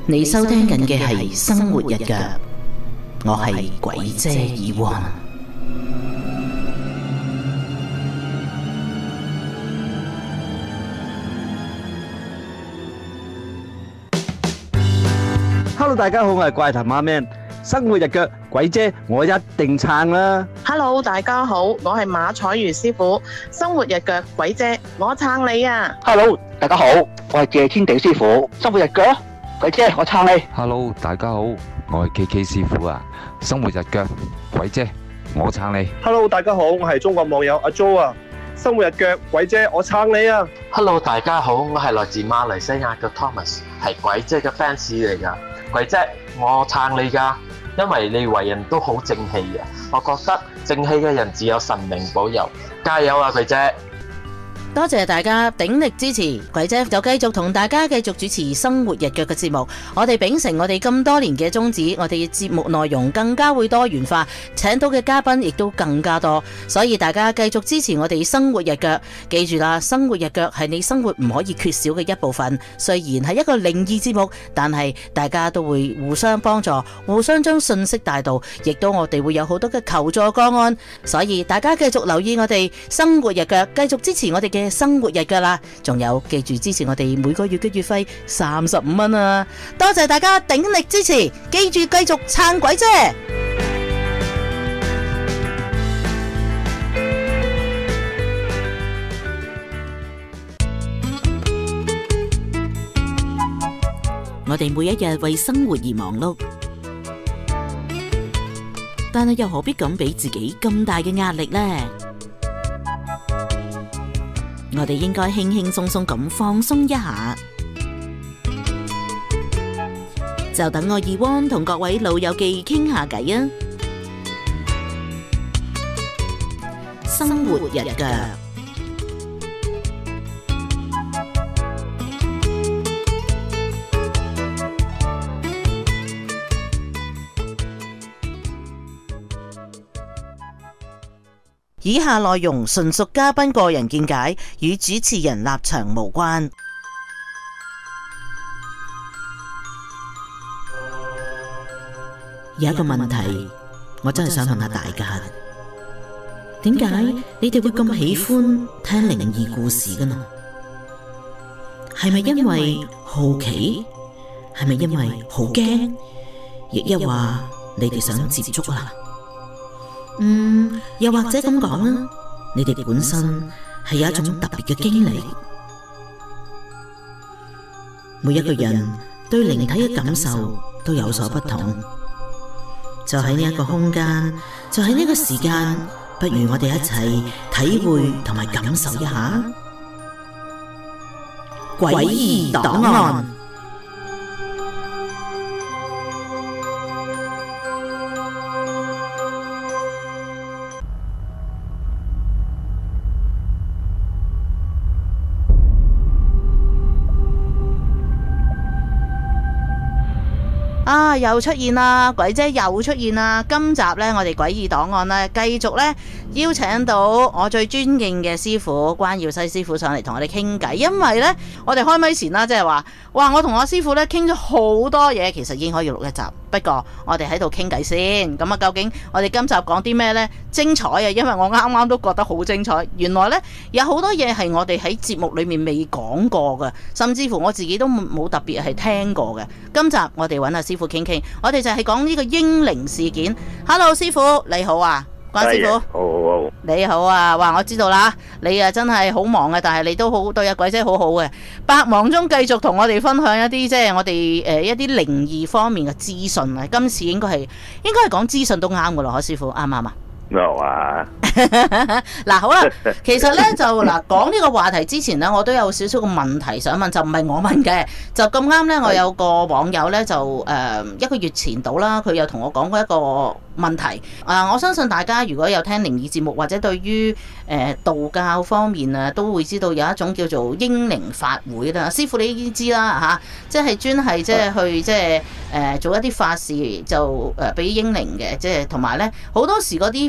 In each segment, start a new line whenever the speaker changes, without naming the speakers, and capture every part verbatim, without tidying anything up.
你收聽緊嘅係生活日腳，我係鬼姐耳環。
Hello， 大家好，我係怪談阿 Man， 生活日腳鬼姐，我一定撐啦。
Hello， 大家好，我係馬彩如師傅，生活日腳鬼姐，我撐你啊
！Hello， 大家好，我係謝天地師傅，生活日腳鬼姐，我撐你。
Hello， 大家好，我係 K K 師傅啊，生活日腳鬼姐，我撐你。
Hello， 大家好，我係中國網友阿 Jo 啊，生活日腳鬼姐，我撐你啊
！Hello， 大家好，我係來自馬來西亞嘅 Thomas， 係鬼姐嘅 fans 嚟噶。鬼姐，我撐你噶，因為你為人都好正氣嘅，我覺得正氣嘅人只有神明保佑，加油啊，鬼姐！
多謝大家鼎力支持，鬼姐就繼續同大家繼續主持生活日腳嘅節目。我哋秉承我哋咁多年嘅宗旨，我哋嘅節目內容更加會多元化，請到嘅嘉賓亦都更加多，所以大家繼續支持我哋生活日腳。記住啦，生活日腳係你生活唔可以缺少嘅一部分。雖然係一個靈異節目，但係大家都會互相幫助，互相將信息帶到，亦都我哋會有好多嘅求助個案。所以大家繼續留意我哋生活日腳，繼續支持我哋嘅生活日腳啦，仲有記住支持我哋每個月嘅月費三十五蚊啊！多謝大家鼎力支持，記住繼續撐鬼姐。我哋每一日為生活而忙碌，但係又何必咁俾自己咁大嘅壓力呢？我哋應該輕輕鬆鬆咁放鬆一下，就等我二汪同各位老友記傾下偈啊！生活日腳，以下內容純屬嘉賓個人見解，與主持人立場無關。有一個問題，我真係想問下大家，點解你哋會咁喜歡聽靈異故事㗎呢？係咪因為好奇？係咪因為好驚？亦一話你哋想接觸啊？嗯，又或者咁講啊，你哋本身係有一種特別嘅經歷。每一個人對靈體嘅感受都有所不同，就喺呢一個空間，就喺呢個時間，不如我哋一齊體會同埋感受一下詭異檔案。啊！又出現啦，鬼姐又出現啦！今集呢，我哋詭異檔案呢，繼續呢邀請到我最尊敬嘅師傅關耀西師傅上嚟同我哋傾偈。因為呢，我哋開咪前啦，即係話，哇！我同我師傅呢傾咗好多嘢，其實已經可以錄一集。不過我哋喺度傾偈先。咁啊，究竟我哋今集講啲咩呢？精彩啊！因為我啱啱都覺得好精彩。原來呢，有好多嘢係我哋喺節目裏面未講過嘅，甚至乎我自己都冇特別係聽過嘅。今集我哋揾阿師傅傾傾，我哋就係講呢個英靈事件。Hello， 師傅你好啊，關師傅，
好好好，
你好啊。哇，我知道啦，你啊真係好忙嘅，但係你都好對阿鬼姐好好嘅。百忙中繼續同我哋分享一啲即係我哋誒、呃、一啲靈異方面嘅資訊啊。今次應該係應該係講資訊都啱噶咯，可師傅啱唔啱啊？
冇啊！
嗱好啦，其實咧就嗱講呢個話題之前咧，我都有少少個問題想問，就唔係我問嘅，就咁啱咧，我有個網友咧就誒、呃、一個月前到啦，佢又同我講過一個問題啊、呃！我相信大家如果有聽靈異節目或者對於誒、呃、道教方面啊，都會知道有一種叫做英靈法會啦。師傅你已經知啦嚇、啊，即係專係即係去即係誒做一啲法事就誒俾、呃、英靈嘅，即係同埋咧好多時嗰啲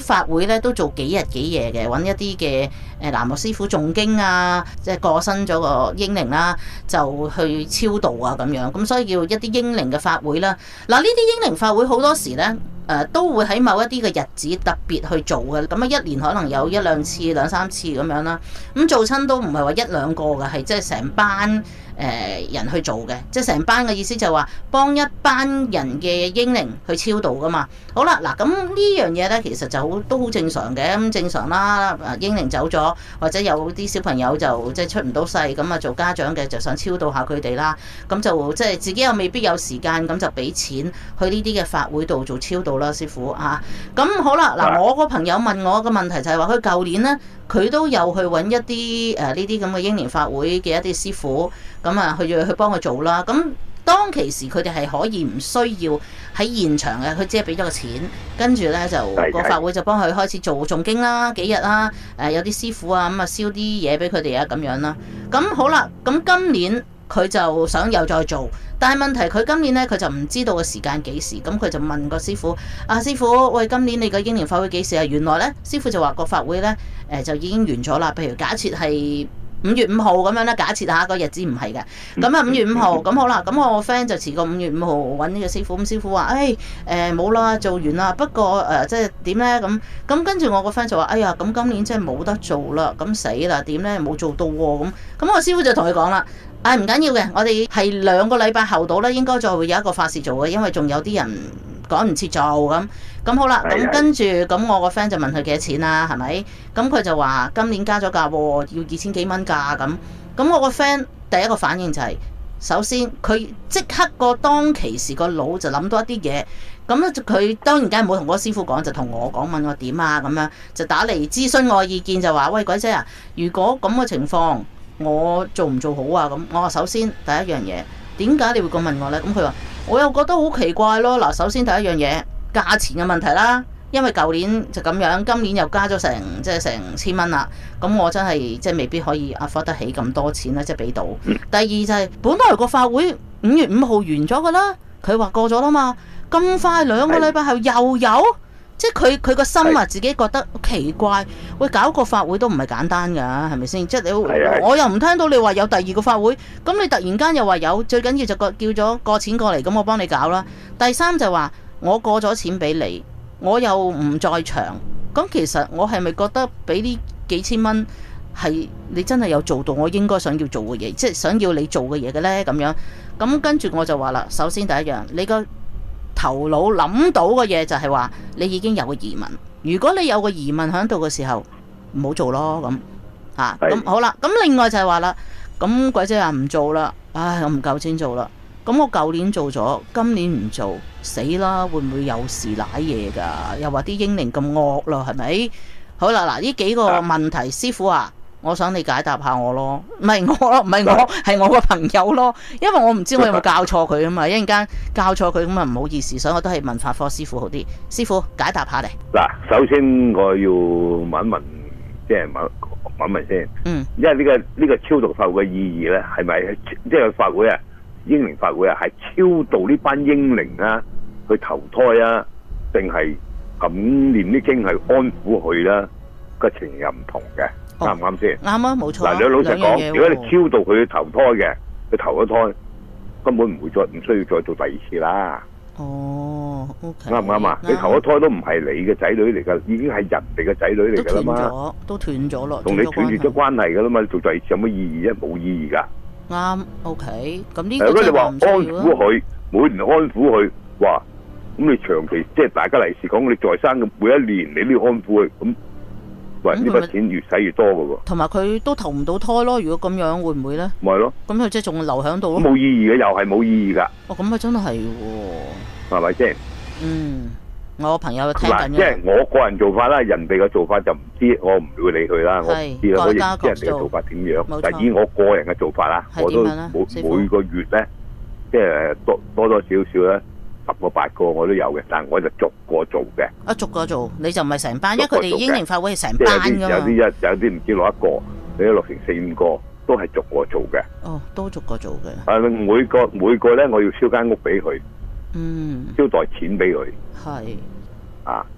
法會咧都做幾日幾夜嘅，揾一啲嘅誒喃嘸師傅誦經啊，即係過身咗個英靈啦，就去超度啊咁樣，咁所以叫一啲英靈嘅法會啦。嗱，呢啲英靈法會好多時咧。誒、呃、都會喺某一啲嘅日子特別去做嘅，咁啊一年可能有一兩次、兩三次咁樣啦。咁做親都唔係話一兩個嘅，係即係成班誒、呃、人去做嘅，即係成班嘅意思就係話幫一班人嘅英靈去超度噶嘛。好啦，嗱咁呢樣嘢咧，其實就好都好正常嘅，咁正常啦。誒英靈走咗，或者有啲小朋友就即係出唔到世，咁啊做家長嘅就想超度下佢哋啦。咁就即係自己又未必有時間，咁就俾錢去呢啲嘅法會度做超度啦，師傅啊。咁好啦，嗱我個朋友問我個問題就係話，佢舊年咧佢都有去揾一啲誒呢啲咁嘅英靈法會嘅一啲師傅，咁啊去去幫佢做啦。咁當其時佢哋係可以唔需要喺現場嘅，佢只係俾咗個錢，跟住咧就個法會就幫佢開始做誦經啦，幾日啦，誒有啲師傅啊咁啊燒啲嘢俾佢哋啊咁樣啦。咁好啦，咁今年佢就想又再做，但係問題佢今年咧佢就唔知道個時間幾時，咁佢就問個師傅：啊師傅，喂，今年你個英靈法會幾時啊？原來咧師傅就話個法會咧誒就已經完咗啦。譬如假設係五月五號咁樣啦，假設下個日子唔係嘅，咁啊五月五號咁好啦，咁我個 friend 就遲過五月五號揾呢個師傅，咁師傅話：誒誒冇啦，做完啦，不過誒、呃、即係點咧？咁咁跟住我個 friend 就話：哎呀，咁今年真係冇得做啦，咁死啦，點咧？冇做到喎，咁咁我師傅就同佢講啦。唉，唔緊要嘅，我哋係兩個禮拜後到咧，應該再會有一個法事做嘅，因為仲有啲人趕唔切做咁。咁好啦，咁跟住咁我個 friend 就問佢幾多錢啦，係咪？咁佢就話今年加咗價喎，要二千幾蚊價咁。咁我個 friend 第一個反應就係、是，首先佢即刻個當其時個腦就諗到一啲嘢，咁咧佢當然梗係冇同嗰個師傅講，就同我講問我點啊咁樣，就打嚟諮詢我嘅意見，就話：喂，鬼姐啊，如果咁嘅情況，我做唔做好啊？咁我話首先第一樣嘢，點解你會咁問我呢？咁佢話我又覺得好奇怪咯。嗱，首先第一樣嘢，價錢嘅問題啦，因為舊年就咁樣，今年又加咗成即係成千蚊啦。咁我真係即係未必可以 afford 得起咁多錢啦，即係俾到。第二就係、是、本來個法會五月五號完咗噶啦，佢話過咗啦嘛，咁快兩個禮拜後又有。即係佢佢個心啊，自己覺得奇怪。喂，搞個法會都唔係簡單㗎，係咪先？即係你，我又唔聽到你話有第二個法會，咁你突然間又話有，最緊要就個叫咗個錢過嚟，咁我幫你搞啦。第三就話我過咗錢俾你，我又唔在場，咁其實我係咪覺得俾呢幾千蚊係你真係有做到我應該想要做嘅嘢，即係想要你做嘅嘢嘅呢？咁樣咁跟住我就話啦，首先第一樣，你個頭腦諗到嘅嘢就係話你已經有個疑問，如果你有個疑問喺度嘅時候，唔好做咯咁啊。咁好啦，咁另外就係話啦，咁鬼姐話唔做啦，唉，我唔夠錢做啦。咁我舊年做咗，今年唔做，死啦！會唔會有事瀨嘢㗎？又話啲英靈咁惡咯，係咪？好啦，嗱，呢幾個問題，師傅啊，我想你解答下我咯，唔係我咯，唔係我，係我個朋友咯，因為我唔知我有冇教錯佢啊嘛，一陣間教錯佢咁啊唔好意思，所以我都係問法科師傅好啲。師傅解答下嚟。
嗱，首先我要問一問，即係問問問先，嗯，因為呢個呢個超度法會嘅意義咧，係咪即係法會啊？英靈法會啊，係超度呢班英靈啊，去投胎啊，定係咁念啲經係安撫佢啦？個情又唔同嘅，啱唔啱先？啱啊，冇錯。嗱，你老實講，如果你超度佢投胎嘅，佢投咗胎，根本唔會再唔需要再做第二次啦。哦 ，OK。啱唔啱啊？你投咗胎都唔係你嘅仔女嚟㗎，已經係人哋嘅仔女嚟㗎啦嘛。都斷咗，都斷咗咯。同你斷絕咗關係㗎啦嘛，你做第二次有乜意義啫？冇意義㗎。啱 ，OK，咁呢個如果你話安撫佢，每年安撫佢，哇，咁你長期即係大家嚟時講，你在生嘅每一年你都要安撫佢，咁喂呢筆錢越使越多㗎喎。同埋佢都投唔到胎咯，如果咁樣會唔會咧？咪係咯。咁佢即係仲留喺度咯。冇意義嘅，又係冇意義㗎。哦，咁啊真係喎。係咪先？嗯。我朋友聽緊嘅，即係我個人做法啦，人哋嘅做法就唔知，我唔會理佢啦。我唔知啦，我亦唔知人哋嘅做法點樣。但係以我個人嘅做法啦，我都每每個月咧，即係多多多少少咧，十個八個我都有嘅，但係我就逐個做嘅。啊，逐個做，你就唔係成班，因為佢哋英靈法會係成班㗎嘛。有啲一有啲唔知落一個，你都落成四五個，都係逐個做嘅。哦，都逐個做嘅。啊，每個每個咧，我要燒間屋俾佢。嗯，招待錢俾佢，係啊，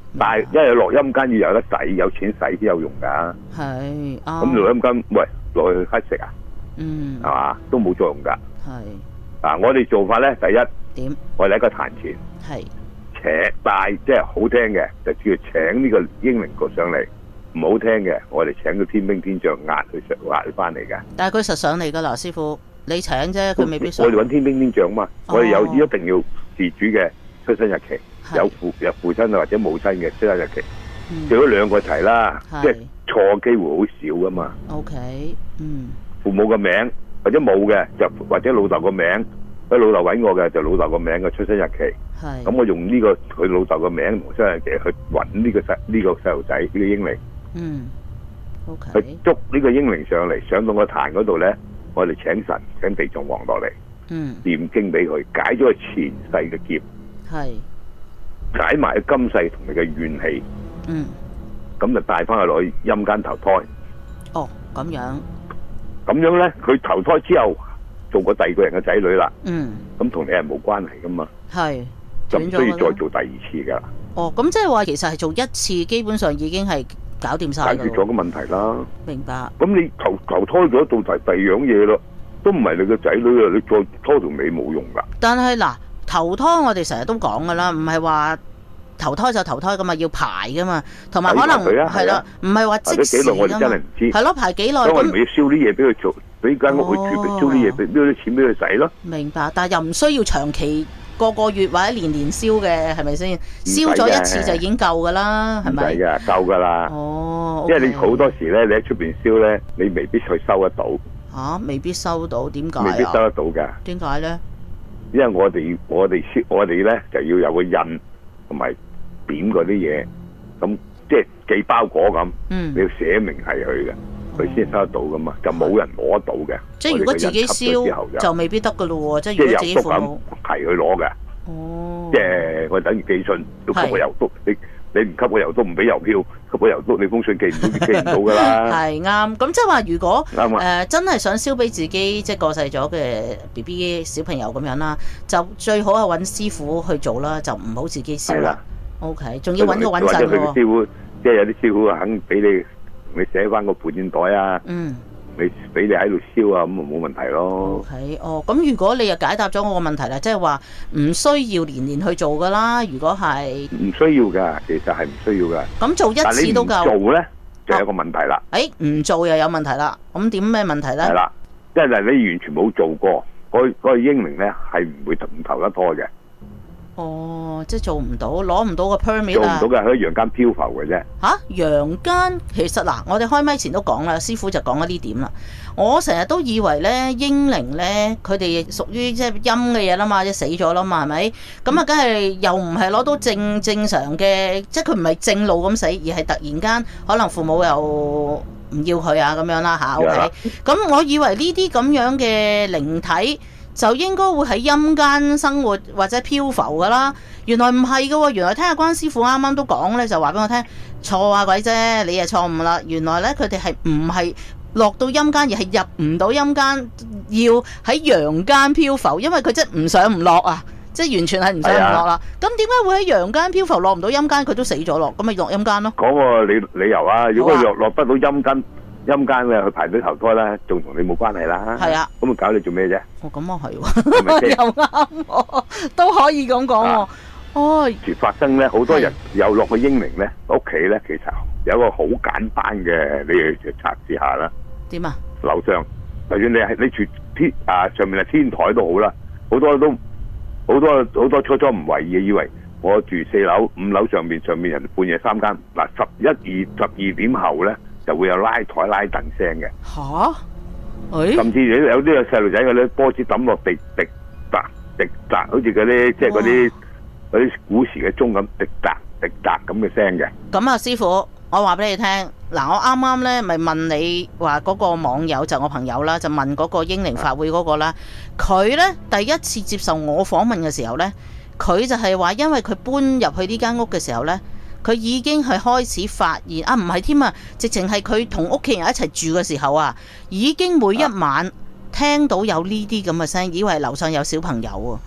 但係因為落陰間要有得使，有錢使先有用㗎。
係
咁落陰間，喂落去乞食啊？
嗯，
係嘛，都冇作用㗎。
係
嗱，我哋做法咧，第一
點？
我哋喺個壇前
係
請帶，即係好聽嘅就叫請呢個英靈閣上嚟，唔好聽嘅我哋請個天兵天將壓佢上壓佢翻嚟嘅。
但係佢實上嚟㗎啦，師傅，你請啫，佢未必上。
我哋揾天兵天將嘛，
哦、
我哋有一定要事主嘅出生日期，有父有父親或者母親嘅出生日期，最好兩個齊啦，即係錯機會好少噶嘛。
O、okay, K， 嗯，
父母嘅名或者冇嘅就或者老豆個名，佢老豆揾我嘅就老豆個名嘅出生日期。係咁，我用呢、這個佢老豆個名同出生日期去揾呢個細呢、這個細路仔呢個英靈。嗯 ，O K， 去捉呢個英靈上嚟，上到個壇嗰度咧，我哋請神請地藏王落嚟，嗯，念經俾佢解咗佢前世嘅劫，係解埋佢今世同你嘅怨氣，嗯，咁就帶翻佢落去陰間投胎。
哦，咁樣，
咁樣咧，佢投胎之後做過第二個人嘅仔女啦，嗯，咁同你係冇關係噶嘛，係，就唔需要再做第二次噶。
哦，咁即係話其實係做一次，基本上已經係搞掂晒，
解決咗個問題啦。
明白。
咁你投投胎咗到第第二樣嘢咯，都唔係你個仔女啊！你再拖條尾冇用噶。
但係嗱，投胎我哋成日都講噶啦，唔係話投胎就投胎噶嘛，要排噶嘛，同埋可能係啦，唔係話即時
幾耐我哋真係唔知。
係咯，排幾耐？
咁我哋咪要燒啲嘢俾佢做，俾間屋去住，燒啲嘢俾燒啲錢俾佢使咯。
明白，但係又唔需要長期。個個月或者年年燒嘅係咪先？燒咗一次就已經夠噶啦，係咪？
唔使噶，夠噶啦。哦，因為你好多時咧，你喺出邊燒咧，你未必去收得到。
吓，未必收到，點解啊？
未必收得到噶。點
解咧？
因為我哋我哋燒我哋咧就要有個印同埋點嗰啲嘢，咁即係寄包裹咁，嗯，你要寫明係佢嘅。佢先收得到噶嘛，就冇人攞得到嘅。
即係如果自己燒就未必得噶咯喎，即係如果自己父母
提佢攞嘅。哦。即係我等於寄信都給個郵篤，你你唔給個郵篤唔俾郵票，給個郵篤你封信寄唔到，寄唔到噶啦。
係啱，咁即係話如果誒、呃、真係想燒俾自己即係過世咗嘅 B B 小朋友咁樣啦，就最好係揾師傅去做啦，就唔好自己燒啦。O K， 仲要揾個穩陣喎。
師傅即係有啲師傅肯俾你。你寫翻個盤纏袋啊，嗯，你俾你喺度燒啊，咁就冇問題咯。
O K， 哦，咁如果你又解答咗我個問題啦，即係話唔需要年年去做噶啦，如果係
唔需要噶，其實係唔需要噶。
咁做一次都夠。
做咧就有一個問題啦。
誒、哦，唔做又有問題啦。咁點咩問題咧？
係啦，即係你完全冇做過，嗰、嗰個英靈咧係唔會唔投得胎嘅。
哦，即係做唔到，攞唔到個 permit
啊！做唔到嘅，喺陽間漂浮嘅啫。
吓、啊，陽間其實嗱，我哋開咪前都講啦，師傅就講咗呢點啦。我成日都以為咧，英靈咧，佢哋屬於即係陰嘅嘢啦嘛，即係死咗啦嘛，係咪？咁啊，梗係又唔係攞到正正常嘅，即係佢唔係正路咁死，而係突然間可能父母又唔要佢啊咁樣啦吓。OK，咁我以為呢啲咁樣嘅靈體。就應該會喺陰間生活或者漂浮噶啦，原來唔係噶喎，原來聽阿關師傅啱啱都講咧，就話俾我聽錯啊鬼啫，你係錯誤啦，原來咧佢哋係唔係落到陰間，而係入唔到陰間，要喺陽間漂浮，因為佢即係唔上唔落啊，即係完全係唔上唔落啦。咁點解會喺陽間漂浮落唔到陰間？佢都死咗咯，咁咪落陰間咯。
講個理理由啊，如果落落得到陰間。陰間嘅去排隊投胎啦，仲同你冇關係啦。係啊，咁啊搞你做咩啫？
哦，咁啊係喎，又啱，都可以咁講喎。哦，
發生咧，好多人又落去英靈咧，屋企咧，其實有一個好簡單嘅，你去測試下啦。點啊？樓上，就算你係你住天啊，上面係天台都好啦，好多都好多好多初初唔為意，以為我住四樓、五樓上面，上面人半夜三更嗱十一二十二點後咧。就會有拉台拉凳聲嘅，吓、欸，甚至有啲細路仔嗰啲波子抌落地，滴答滴答，好似嗰啲即係嗰啲嗰啲古時嘅鐘咁，滴答滴答咁嘅聲嘅。
咁啊，師傅，我話俾你聽，嗱，我啱啱咧咪問你話嗰個網友就我朋友啦，就問嗰個英靈法會嗰個啦，佢咧第一次接受我訪問嘅時候咧，佢就係話因為佢搬入去呢間屋嘅時候咧。佢已經係開始發現啊，唔係添啊，直情係佢同屋企人一齊住嘅時候啊，已經每一晚聽到有呢啲咁嘅聲，以為樓上有小朋友啊。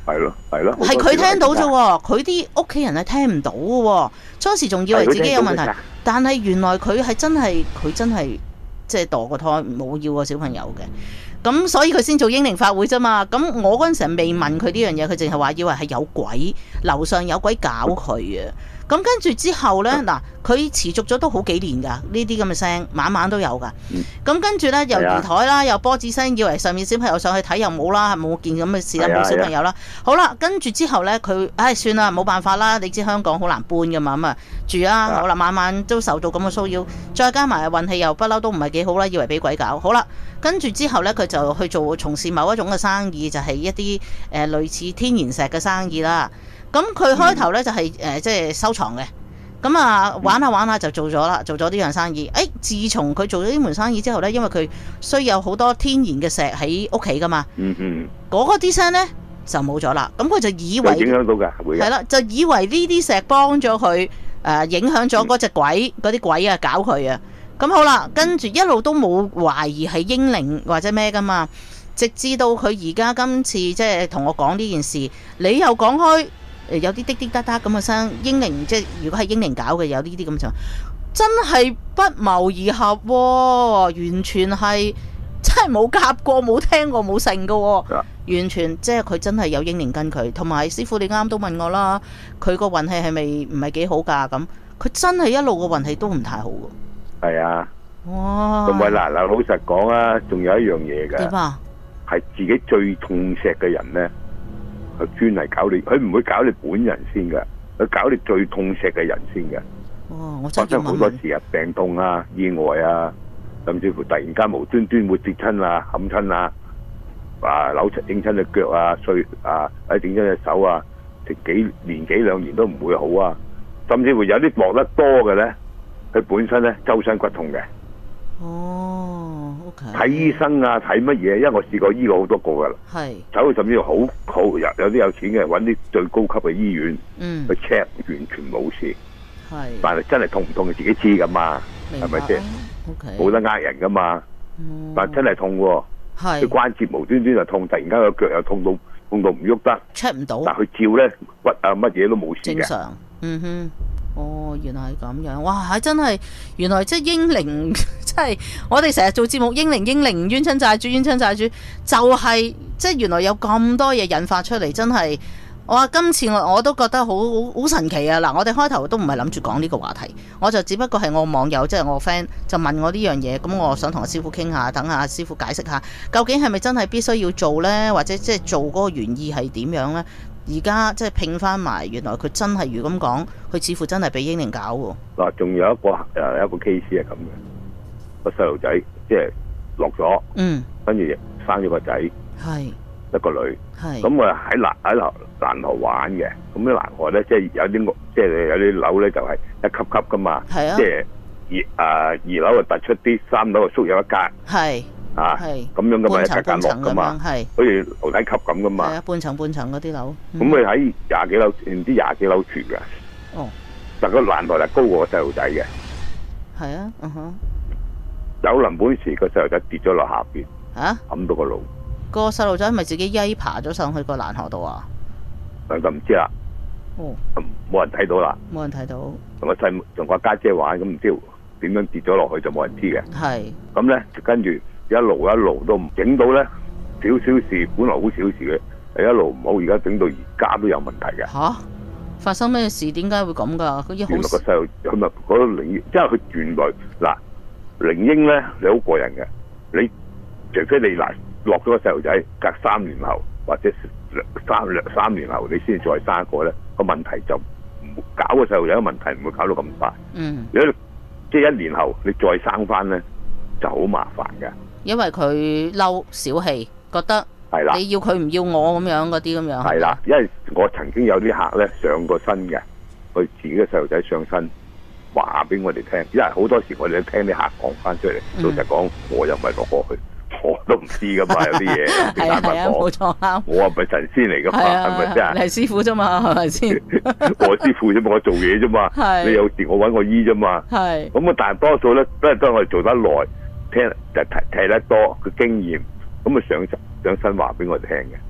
係咯係咯，
係佢聽到啫喎，佢啲屋企人係聽唔到嘅喎。初時仲以為自己有問題，但係原來佢係真係佢真係即係墮個胎冇要個小朋友嘅。咁所以佢先做英靈法會啫嘛。咁我嗰陣時未問佢呢樣嘢，佢淨係話以為係有鬼，樓上有鬼搞佢啊。咁跟住之後呢，嗱佢持續咗都好幾年㗎，呢啲咁嘅聲晚晚都有㗎。咁跟住呢，又移台啦，又波子聲，以為上面小朋友上去睇又冇啦，冇件咁嘅事啦，冇小朋友啦。好啦，跟住之後呢，佢唉算啦，冇辦法啦，你知香港好難搬㗎嘛，咁啊住啦。好啦，晚晚都受到咁嘅騷擾，再加埋運氣又不嬲都唔係幾好啦，以為俾鬼搞。好啦，跟住之後呢，佢就去做從事某一種嘅生意，就係、是、一啲誒、呃、類似天然石嘅生意啦。咁佢開頭咧就係誒即係收藏嘅，咁啊玩下玩下就做咗啦，做咗呢樣生意。誒、哎，自從佢做咗呢門生意之後咧，因為佢需要有好多天然嘅石喺屋企噶嘛，嗯嗯，嗰個啲聲咧就冇咗啦。咁佢就以為影響到㗎，會係啦，就以為呢啲石幫咗佢誒影響咗嗰隻鬼嗰啲、嗯、鬼啊搞佢啊。咁好啦，跟住一路都冇懷疑係英靈或者咩噶嘛，直至到佢而家今次即係同我講呢件事，你又講開。有啲滴滴答答咁嘅聲，英靈即係如果係英靈搞嘅，有呢啲咁嘅聲，真係不謀而合喎、哦，完全係真係冇夾過、冇聽過、冇成嘅喎，完全即係佢真係有英靈跟佢。同埋師傅你啱啱都問我啦，佢個運氣係咪唔係幾好㗎？咁佢真係一路個運氣都唔太好㗎。係啊，哇！同埋嗱嗱老實講啊，仲有一樣嘢㗎，點啊？係自己最痛錫嘅人咧。佢專係搞你，佢唔會搞你本人先噶，佢搞你最痛錫嘅人先嘅。哦，我真係好多時啊，病痛啊、意外啊，甚至乎突然間無端端會跌親啊、冚親啊，啊扭出整親隻腳啊、碎啊，或者整親隻手啊，成幾年幾兩年都唔會好啊。甚至乎有啲落得多嘅咧，佢本身咧周身骨痛嘅。哦 ，OK。睇醫生啊，睇乜嘢？因為我試過醫過好多個噶啦。係。走去甚至乎好好有有啲有錢嘅，揾啲最高級嘅醫院，嗯，去 check 完全冇事。係。但係真係痛唔痛，佢自己知噶嘛？係咪先 ？OK。冇得呃人噶嘛？嗯。但真係痛喎。係。啲關節無端端就痛，突然間個腳又痛到痛到唔喐得。check 唔到。但係佢照咧骨啊乜嘢都冇事嘅。正常。嗯哼。哦，原來係咁樣，哇！係真係，原來即係英靈，即係我哋成日做節目，英靈英靈冤親債主，冤親債主，就係、是、即係原來有咁多嘢引發出嚟，真係，哇！今次我我都覺得好好好神奇啊！嗱，我哋開頭都唔係諗住講呢個話題，我就只不過係我網友，即係我 friend 就問我呢樣嘢，咁我想同阿師傅傾下，等下師傅解釋下，究竟係咪真係必須要做呢？或者即係做嗰個原意係點樣呢？而家即係拼翻埋，原來佢真係如咁講，佢似乎真係俾英靈搞喎。嗱，仲有一個誒一個 case 係咁嘅，個細路仔即係落咗，嗯，跟住生咗個仔，係一個女，係咁我喺南喺南南河玩嘅，咁啲南河咧即係有啲即係有啲樓咧就係一級級噶嘛，係啊，即係二啊二樓啊突出啲，三樓啊縮有一格，係。啊，咁樣噶嘛，一格格落噶嘛，係，好似樓梯級咁噶嘛。係啊，半層半層嗰啲樓。咁佢喺廿幾樓，唔知廿幾樓住嘅。哦。但個欄台係高過個細路仔嘅。係啊，嗯哼。有臨本時個細路仔跌咗落下邊。嚇？冚到個腦。個細路仔咪自己曳爬咗上去個欄河度啊？咁就唔知啦。哦。冇人睇到啦。冇人睇到。同個細同個家姐玩，咁唔知點樣跌咗落去就冇人知嘅。係。咁咧就跟住。一路一路都唔整到咧，少少事本來好小事嘅，係一路唔好，而家整到而家都有問題嘅。吓，發生咩事？點解會咁噶？佢原來個細路，佢咪嗰個靈嬰，即係佢原來嗱靈嬰咧，你好過癮嘅。你除非你嗱落咗個細路仔，隔三年後或者三兩三年後，你先再生一個咧，個問題就唔搞個細路仔嘅問題唔會搞到咁快。嗯，你即係一年後你再生翻咧，就好麻煩嘅。因為佢嬲小氣，覺得你要佢唔要我咁樣嗰啲咁樣。係啦，因為我曾經有啲客咧上過身嘅，佢自己嘅細路仔上身，話俾我哋聽。因為好多時我哋都聽啲客講翻出嚟，嗯、老實講，我又唔係落過去，我都唔知噶嘛，有啲嘢。係啊係啊，冇錯啱。我又唔係神仙嚟噶嘛，係咪先？你係師傅啫嘛，係咪先？我師傅啫嘛，我做嘢啫嘛。你有時我搵我醫啫嘛。係。咁啊，但係多數咧都係當我哋做得耐。聽就睇睇得多個經驗，咁啊上上身話俾我哋聽嘅。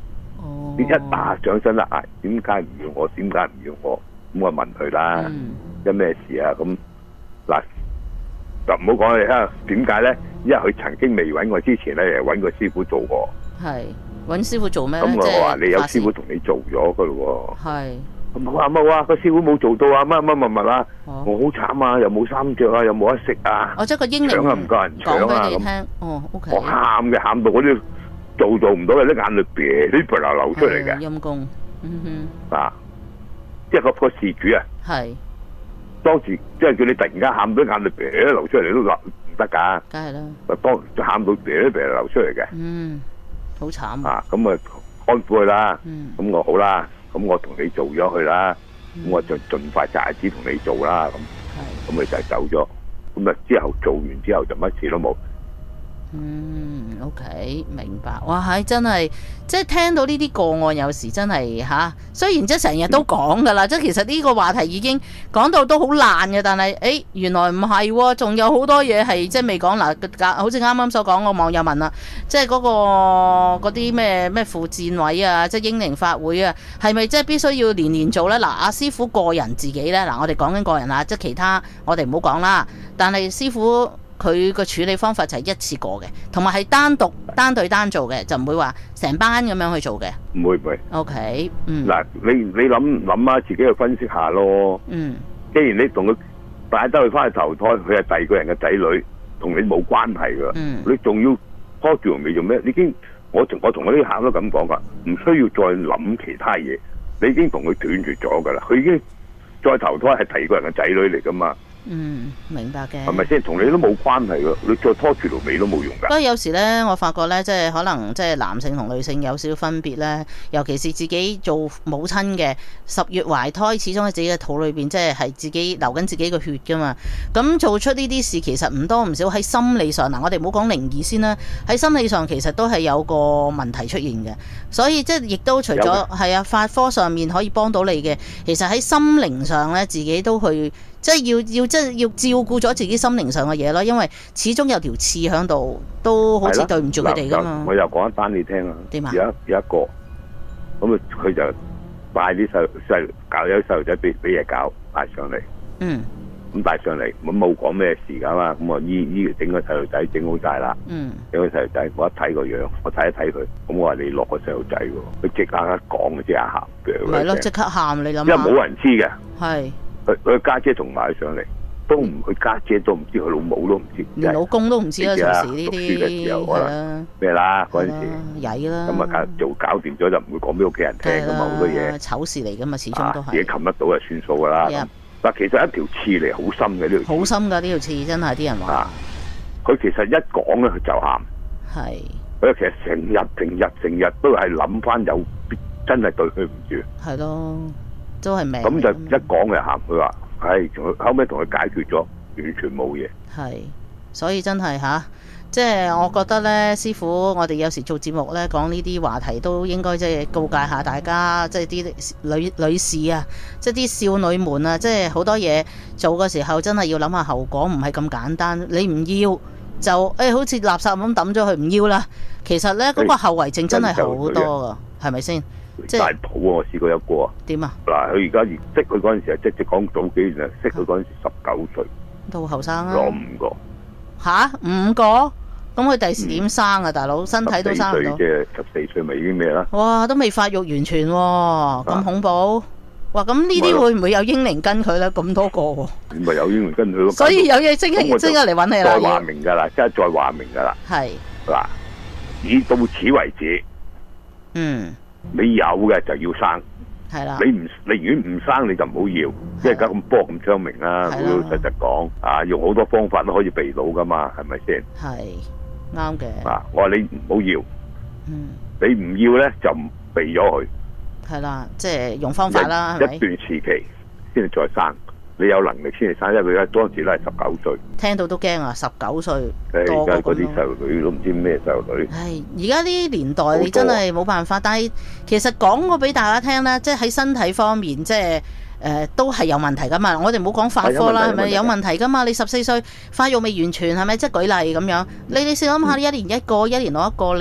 你一打上身啦，點解唔要我？點解唔要我？咁我問佢啦，因咩事啊？咁嗱就唔好講你啊，點解咧？因為佢曾經未揾我之前咧，揾個師傅做過。
係揾師傅做咩？
咁我話你有師傅同你做咗噶咯喎。係。冇啊冇啊，個師傅冇做到啊！乜乜乜乜啊！我好慘啊！又冇衫着啊！又冇得食啊！
哦，即係個英靈
搶啊，唔夠人搶啊！
咁哦 ，OK。
我喊嘅，喊到嗰啲做做唔到嘅，啲眼淚啤啲鼻流流出嚟嘅。
陰公，嗯
哼。啊！即係個個事主啊！係。當時即係叫你突然間喊到眼淚啤流出嚟都唔得㗎。梗係啦。當喊到啤啲鼻流出嚟嘅。嗯。好慘啊！咁啊，安撫佢啦。嗯。咁我好啦。咁我同你做咗佢啦，咁、嗯、我就盡快揸子同你做啦，咁，咁咪就走咗，咁啊之後做完之後就乜事都冇。
嗯 ，OK， 明白。哇，係真係，即係聽到呢啲個案，有時真係吓、啊。雖然即係成日都講噶啦，即係、嗯、其實呢個話題已經講到都好爛嘅，但係誒、欸，原來唔係，仲有好多嘢係即係未講嗱。好似啱啱所講個網友問啦，即係嗰、嗰個嗰啲咩咩附薦位啊，即係英靈法會啊，係咪即係必須要年年做咧？嗱，阿師傅個人自己咧，嗱，我哋講緊個人啊，即係其他我哋唔好講啦。但係師傅。佢個處理方法就係一次過嘅，同埋係單獨單對單做嘅，就唔會話成班咁樣去做嘅。
唔會唔會。
O K， 嗯。
嗱，你你諗諗下，自己去分析下咯。嗯。既然你同佢帶得佢翻去投胎，佢係第二個人嘅仔女，同你冇關係噶。嗯。你仲要拖住條尾做咩？你已經我我同我啲客都咁講噶，唔需要再諗其他嘢。你已經同佢斷絕咗噶啦，佢已經再投胎係第二個人嘅仔女嚟噶嘛。
嗯，明白嘅。
係咪先？同你都冇關係噶，你再拖住條尾都冇用噶。
不過有時咧，我發覺咧，即係可能即係男性同女性有少少分別咧。尤其是自己做母親嘅，十月懷胎，始終喺自己嘅肚裏邊，即係係自己流緊自己嘅血噶嘛。咁做出呢啲事，其實唔多唔少喺心理上嗱，我哋唔好講靈異先啦。喺心理上其實都係有個問題出現嘅。所以即係亦都除咗係啊法科上面可以幫到你嘅，其實喺心靈上咧，自己都去。即係要要即係要照顧咗自己心靈上嘅嘢咯，因為始終有條刺喺度，都好似對唔住佢哋噶嘛。
我又講一單你聽啊，有一有一個咁啊，佢就帶啲細細搞有啲細路仔俾俾嘢搞帶上嚟，嗯，咁帶上嚟咁冇講咩事噶嘛，咁我醫醫整個細路仔整好晒啦，嗯，整個細路仔我一睇個樣，我睇一睇佢，咁我話你落個細路仔喎，佢即刻一講即刻喊嘅，
咪咯，即刻喊你諗，
因為冇人知嘅，
係。
佢佢家姐同埋上嚟，都唔佢家姐都唔知，佢老母都唔知，
連老公都唔知啦。當時呢啲係啦，
咩啦嗰陣時
曳啦。
咁啊，做搞掂咗就唔會講俾屋企人聽噶嘛，好多嘢
醜事嚟噶嘛，始終都係
自己冚得到就算數噶啦。但其實一條刺嚟好深嘅呢條，
好深噶呢條刺，真係啲人話。
佢其實一講咧，佢就喊。係。佢其實成日成日成日都係諗翻有真係對佢唔住。係咯。都係命咁就一講就喊，佢話係，後尾同佢解決咗，完全冇嘢。係，所以真係吓，即係我覺得咧，師傅，我哋有時做節目咧，講呢啲話題都應該即係告誡下大家，即係啲女女士啊，即係啲少女們啊，即係好多嘢做嘅時候，真係要諗下後果，唔係咁簡單。你唔要就誒、哎，好似垃圾咁抌咗佢，唔要啦。其實咧，嗰、那個後遺症真係好多噶，係咪先？即係大肚啊！我試過一個啊。點啊？嗱，佢而家識佢嗰陣時啊，即係講早幾年啊，識佢嗰陣時十九歲，都好後生啊。攞五個。吓，五個？咁佢第時點生啊？大佬身體都生唔到。即係十四歲咪已經咩啦？哇！都未發育完全喎，咁恐怖。哇！咁呢啲會唔會有英靈跟佢咧？咁多個喎。咪有英靈跟佢咯。所以有嘢即刻即刻嚟揾你啦。再話明㗎啦，即係再話明㗎啦。係。嗱，以到此為止。嗯。你有嘅就要生，係啦。你唔你如果唔生你就唔好要，因為而家咁波咁昌明啦。老老實實講，啊，用好多方法都可以避到噶嘛，係咪先？係啱嘅。啊，我話你唔好要，嗯，你唔要咧就避咗佢。係啦，即係用方法啦，係咪？一段時期先至再生。你有能力先嚟生，因為佢當時都係十九歲。聽到都驚啊！十九歲，而家嗰啲細路女都唔知咩細路女。係而家呢年代，你真係冇辦法。但係其實講過俾大家聽咧，即係喺身體方面，即係誒、呃、都係有問題噶嘛。我哋唔好講法科啦，係咪有問題噶嘛？你十四歲發育未完全係咪？即係舉例咁樣，你你試諗下，一年一個，一年攞一個，你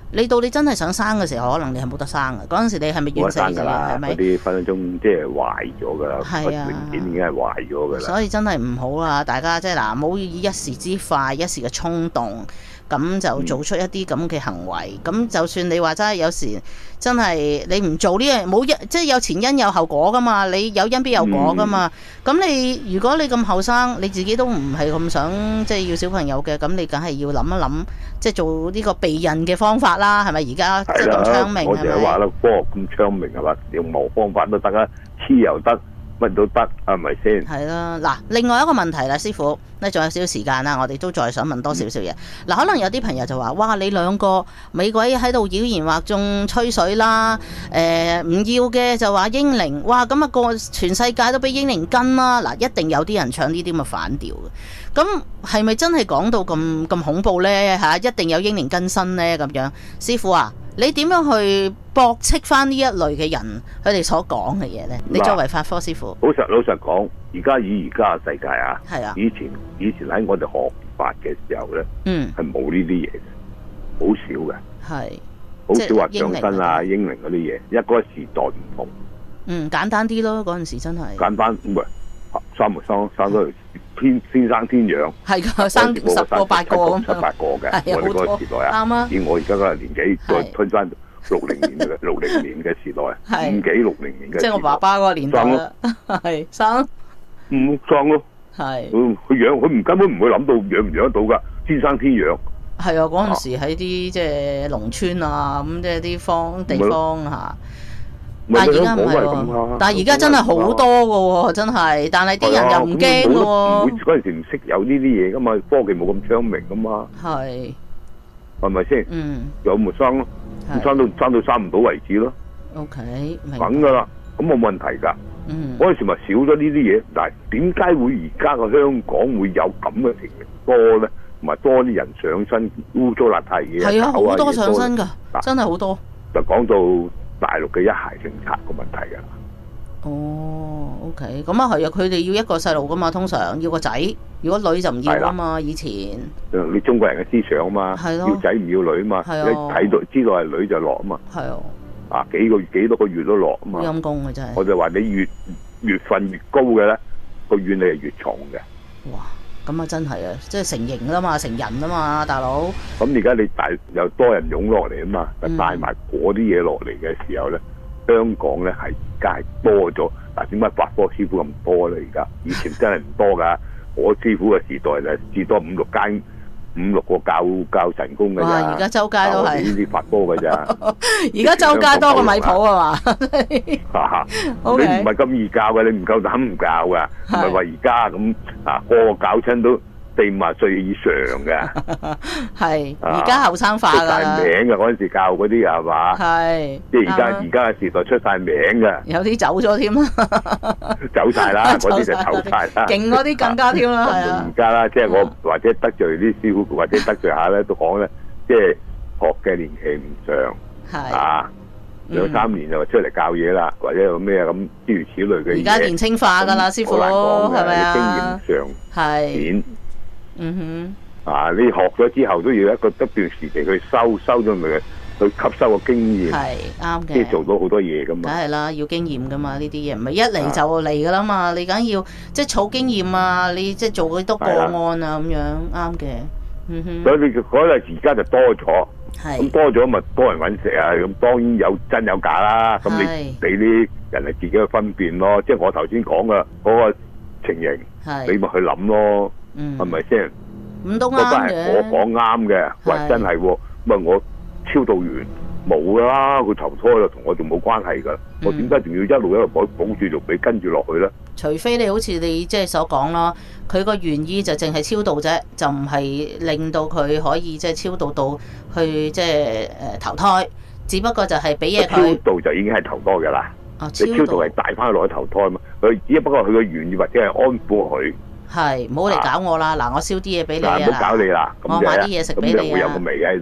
你到你真係想生嘅時候，可能你係冇得生嘅。嗰陣時你係咪怨死嘅？係咪？
嗰啲分分鐘即係壞咗㗎啦，
係啊，
零件已經係壞咗㗎啦。
所以真係唔好啊！大家即係嗱，唔好以一時之快、一時嘅衝動，咁就做出一啲咁嘅行為。咁、嗯、就算你話齋，有時真係你唔做呢樣冇一，即係有前因有後果㗎嘛。你有因必有果㗎嘛。咁、嗯、你如果你咁後生，你自己都唔係咁想即係要小朋友嘅，咁你梗係要諗一諗，即係做呢個避孕嘅方法啦。係咪而家即係咁昌明？
我成日話啦，科學咁昌明係嘛，用冇方法都得啊，黐又得。乜都得，係咪先？
係啦，嗱，另外一個問題啦，師傅，你仲有少少時間啦，我哋都再想問多少少嘢。嗱、嗯，可能有啲朋友就話：哇，你兩個美鬼喺度妖言惑眾吹水啦，誒、呃，唔要嘅就話英靈，哇，咁啊個全世界都俾英靈跟啦。嗱，一定有啲人唱呢啲咁嘅反調嘅。咁係咪真係講到咁咁恐怖呢？嚇，一定有英靈更新呢？咁樣，師傅啊，你點樣去駁斥翻呢一類嘅人佢哋所講嘅嘢呢？你作為法科師傅，
老實老實講，而家以而家嘅世界啊，
係啊，
以前以前喺我哋學法嘅時候呢，嗯，係冇呢啲嘢嘅，好少嘅，係，好少話上身啊、英靈嗰啲嘢，因為嗰個時代唔同。
嗯，簡單啲咯，嗰陣時真係
簡單，唔係生唔生生都天先生天養，
係㗎，生十個八個咁
七八個嘅，我哋嗰個時代啊，
啱啊！
以我而家嗰個年紀再推翻六零年嘅六零年嘅時代，五幾六零年嘅，
即係我爸爸嗰個年代啦，係生
唔生咯，
係
佢佢養佢唔根本唔會諗到養唔養得到㗎，天生天養。
係啊，嗰陣時喺啲即係農村啊，咁即係啲方地方嚇。但係而家唔係喎，但係而家真係好多㗎喎，真係。但係啲人又唔驚㗎喎。
嗰陣時唔識有呢啲嘢㗎嘛，科技冇咁昌明㗎嘛。係，係咪先？嗯。有咪生咯，生到生到生唔到為止咯。
O K，明。
梗㗎啦，咁冇問題㗎。嗯。嗰陣時咪少咗呢啲嘢，但係點解會而家個香港會有咁嘅情形多咧？同埋多啲人上身污糟邋遢嘢。
係啊，好多上身㗎，真係好多。
就講到大陸嘅一孩政策個問題㗎。
哦 ，OK， 咁啊係啊，佢哋要一個細路㗎嘛，通常要個仔，如果女就唔要啊嘛，以前。
你中國人嘅思想啊嘛，要仔唔要女啊嘛，你睇到知道係女就落啊嘛。係啊。啊，幾個月幾多個月都落啊嘛。陰公嘅真係。我就話你越月份越高嘅咧，個怨氣係越重嘅。哇！咁啊，真係啊，即係成形啦嘛，成人啊嘛，大佬。咁而家你大又多人湧落嚟啊嘛，嗯、帶埋嗰啲嘢落嚟嘅時候咧，香港咧係而家係多咗。嗱，點解法科師傅咁多咧？而家以前真係唔多噶。我師傅嘅時代咧，至多五六間、五六個教教神功嘅咋。哇！而家周街都係呢啲法科嘅咋。而家周街多個米鋪啊嘛。你唔係咁易教嘅，你唔夠膽唔教噶。唔係話而家咁啊，個個教親都四五十歲以上嘅。係，而家後生化噶啦。出晒名嘅嗰陣時教嗰啲係嘛？係。即係而家而家嘅時代出晒名嘅。有啲走咗添啦。走晒啦，嗰啲就走晒啦。勁嗰啲更加添啦，係啊。而家啦，即係我或者得罪啲師傅，或者得罪下咧，都講咧，即係學嘅年期唔長。係。啊。兩三年就出嚟教嘢啦，或者有咩咁諸如此類嘅嘢。而家年青化噶啦，師傅係咪啊？經驗上係，嗯哼，啊，你學咗之後都要一個一段時期去收，收咗咪去吸收個經驗，係啱嘅，即係做到好多嘢噶嘛。梗係啦，要經驗噶嘛，呢啲嘢唔係一嚟就嚟噶啦嘛，你梗要即係儲經驗啊，你即係做幾多個案啊咁樣，啱嘅，嗯哼。所以你嗰日而家就多咗。咁多咗咪多人揾食啊！咁當然有真有假啦。咁你俾啲人係自己去分辨咯。即係我頭先講嘅嗰個情形，你咪去諗咯，係咪先？咁都啱嘅。嗰班係我講啱嘅，喂，真係喎，咪我超度完冇啦，佢投胎就同我仲冇關係㗎。我點解仲要一路一路保保住仲俾跟住落去咧？除非你好似你即係所講咯，佢個原意就淨係超度啫，就唔係令到佢可以即係超度到去即係誒投胎，只不過就係俾嘢佢。超度就已經係投胎㗎啦。哦，超度。你超度係帶翻佢落去投胎嘛？佢只不過佢個原意或者係安撫佢。係，唔好嚟搞我啦！嗱，我燒啲嘢俾你啊！唔好搞你啦！我買啲嘢食俾你啊！咁就會有個味喺度。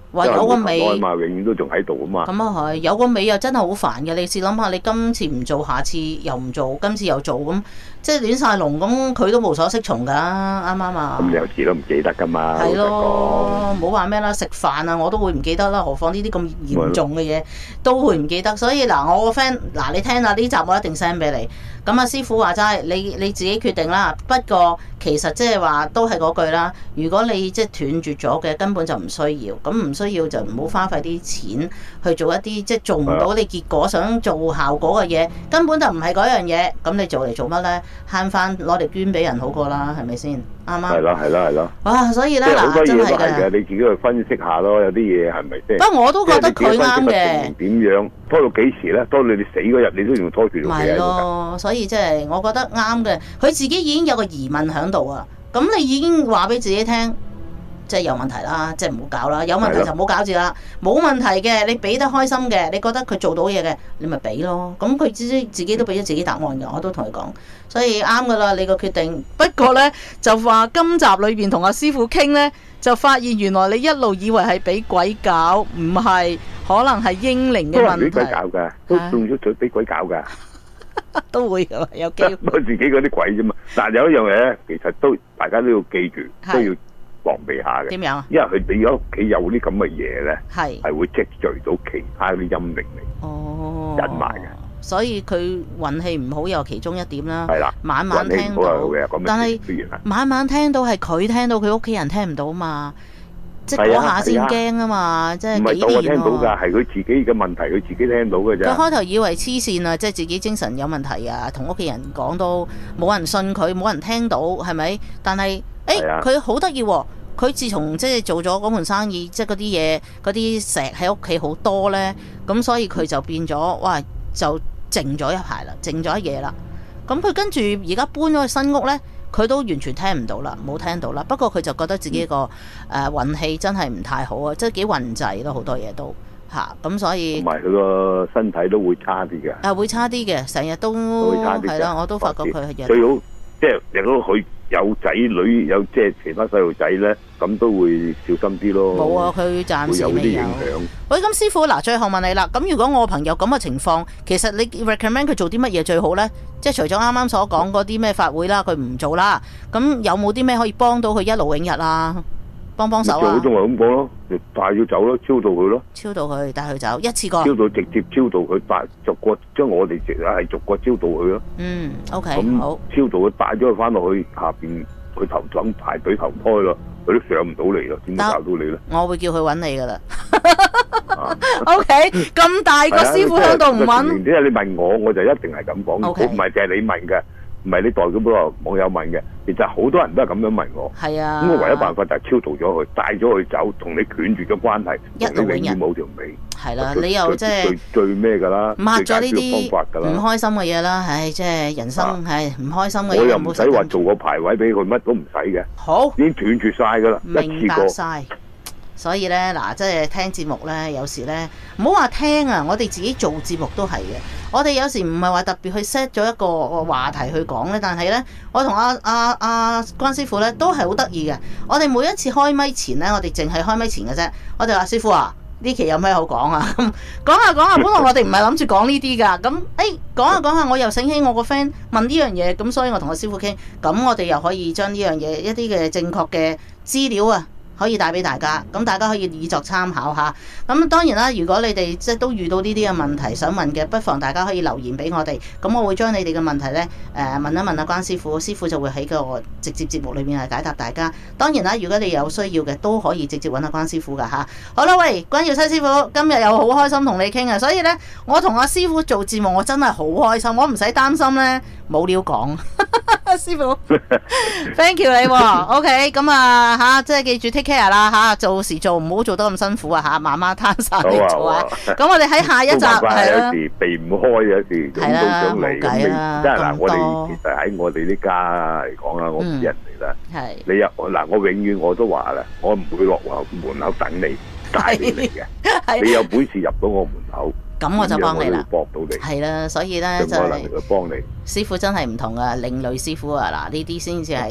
話有個尾
嘛，永遠都仲喺度啊嘛。
咁啊係，有個尾又真係好煩嘅。你試諗下，你今次唔做，下次又唔做，今次又做，咁即係亂晒龍，咁佢都無所適從㗎，啱唔啱啊？
咁有時都唔記得㗎嘛。
係咯，唔好話咩啦，食飯啊我都會唔記得啦，何況呢啲咁嚴重嘅嘢都會唔記得。所以嗱，我個 friend 嗱，你聽下呢集我一定 send 俾你。咁啊，師傅話齋，你你自己決定啦。不過其實即係話都係嗰句啦。如果你即係斷絕咗嘅，根本就唔需要。咁唔需要就唔好花費啲錢去做一啲即係做唔到你結果想做效果嘅嘢，根本就唔係嗰樣嘢。咁你做嚟做乜咧？慳翻攞嚟捐俾人好過啦，係咪先？啱啱？
係咯係咯係咯。
哇！所以咧
嗱，真係
嘅，
你自己去分析下咯，有啲嘢係咪先？
不過我都覺得佢啱嘅。
點樣拖到幾時咧？拖到你死嗰日，你都仲拖住條氣喺度㗎。係咯，
所以即係我覺得啱嘅。佢自己已經有個疑問喺度啊。咁你已經話俾自己聽，即係有問題啦，即係唔好搞啦。有問題就唔好搞住啦。冇問題嘅，你俾得開心嘅，你覺得佢做到嘢嘅，你咪俾咯。咁佢自己自己都俾咗自己答案㗎，我都同佢講，所以啱㗎啦，你個決定。不過呢，就話今集裏邊同阿師傅傾呢，就發現原來你一路以為係俾鬼搞，唔係，可能係英靈嘅問題。
都係俾鬼搞㗎，都中咗嘴俾鬼搞㗎。
都會㗎，有機會。
都自己嗰啲鬼啫嘛。但係有一樣嘢咧，其實都大家都要記住，都要防備下嘅。
點樣啊？
因為佢哋如果屋企有啲咁嘅嘢咧，
係
係會積聚到其他啲陰靈嚟，
哦，
引埋嘅。
所以佢運氣唔好又其中一點啦。
係啦，
晚晚聽到，但係晚晚聽到係佢聽到，佢屋企人聽唔到嘛。即係嗰下先驚啊嘛，即係幾年喎。唔係我聽到㗎，係
佢自己嘅問題，佢自己聽到嘅啫。
佢開頭以為黐線啊，即係自己精神有問題啊，同屋企人講都冇人信佢，冇人聽到，係咪？但係誒，佢好得意喎。佢自從即係做咗嗰盤生意，即係嗰啲嘢，嗰啲石喺屋企好多咧，咁所以佢就變咗，哇！就靜咗一排啦，靜咗一夜啦。咁佢跟住而家搬咗去新屋咧。佢都完全聽唔到啦，冇聽到啦。不過佢就覺得自己個誒、呃、運氣真係唔太好啊，即係幾運滯咯，好多嘢都嚇咁，所以
同埋佢個身體都會差啲嘅。
啊，會差啲嘅，成日都係啦，我都發覺佢係
最好即係如果佢有仔女有即係其他細路仔咧，咁都會小心啲咯。
冇啊，佢暫時未有。
會有啲影響。
喂，咁師傅嗱，最後問你啦，咁如果我朋友咁嘅情況，其實你 recommend 佢做啲乜嘢最好咧？即係除咗啱啱所講嗰啲咩法會啦，佢唔做啦，咁有冇啲咩可以幫到佢一勞永逸啊？幫幫手啊！
做都係咁講咯，帶佢走咯，超度佢咯。
超度佢，帶佢走，一次過。
超度直接超度佢，帶逐個將我哋直係逐個超度佢咯。
嗯 ，OK，
咁
好。超
度佢帶咗佢翻落去下邊，佢頭等排隊投胎咯，佢都上唔到嚟咯，點搞到你咧？
我會叫佢揾你噶啦。O K，咁大個師傅喺度唔揾。
即係你問我，我就一定係咁講，唔係淨係你問嘅，唔係你代表嗰個網友問嘅，其實好多人都係咁樣問我。
係啊。
咁我唯一辦法就係超度咗佢，帶咗佢走，同你斷絕咗關係，同你永遠冇條尾。
係啦，你又即係
最咩㗎啦？
抹咗呢啲唔開心嘅嘢啦，唉，即係人生係唔開心嘅嘢。
我又唔使話做個排位俾佢，乜都唔使嘅。
好，
已經斷絕晒㗎啦，
明白晒。所以咧，嗱，即係聽節目咧，有時咧，唔好話聽啊，我哋自己做節目都係嘅。我哋有時唔係話特別去 set 咗一個話題去講咧，但係咧，我同阿阿阿關師傅咧都係好得意嘅。我哋每一次開咪前咧，我哋淨係開咪前嘅啫。我哋話師傅啊，呢期有咩好講啊？講下講下，本來我哋唔係諗住講呢啲㗎。咁誒講下講下，我又醒起我個 friend 問呢樣嘢，咁所以我同個師傅傾，咁我哋又可以將呢樣嘢一啲嘅正確嘅資料啊，可以帶俾大家，咁大家可以以作參考下。咁當然啦，如果你哋即係都遇到呢啲嘅問題想問嘅，不妨大家可以留言俾我哋。咁我會將你哋嘅問題呢誒、呃、問一問阿關師傅，師傅就會喺個直接節目裏面係解答大家。當然啦，如果你有需要嘅，都可以直接揾阿關師傅噶嚇。好啦，喂，關耀西師傅，今日又好開心同你傾啊！所以呢，我同阿師傅做節目，我真係好開心，我唔使擔心呢，冇料講。師傅，thank you 你喎。OK，咁啊嚇，即係記住 take care 啦嚇，做時做唔好做得咁辛苦啊嚇，慢慢攤晒嚟做啊。咁我哋喺下一集係啦。有時避唔開，有時湧到上嚟咁。即係嗱，我哋其實喺我哋呢家嚟講啦，我唔知人哋啦。係。你入嗱，我永遠我都話啦，我唔會落門口等你帶你嚟嘅。你有本事入到我門口。咁我就幫你啦，搏到你係啦，所以咧就係幫你師傅真係唔同啊，另類師傅啊，嗱呢啲先至係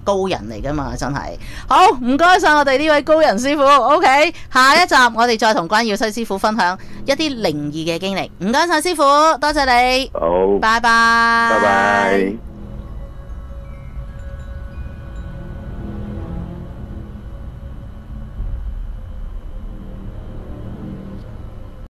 高人嚟噶嘛，真係。好，唔該晒我哋呢位高人師傅。OK， 下一集我哋再同關耀西師傅分享一啲靈異嘅經歷。唔該晒師傅，多謝你。
好，
拜拜。
拜拜。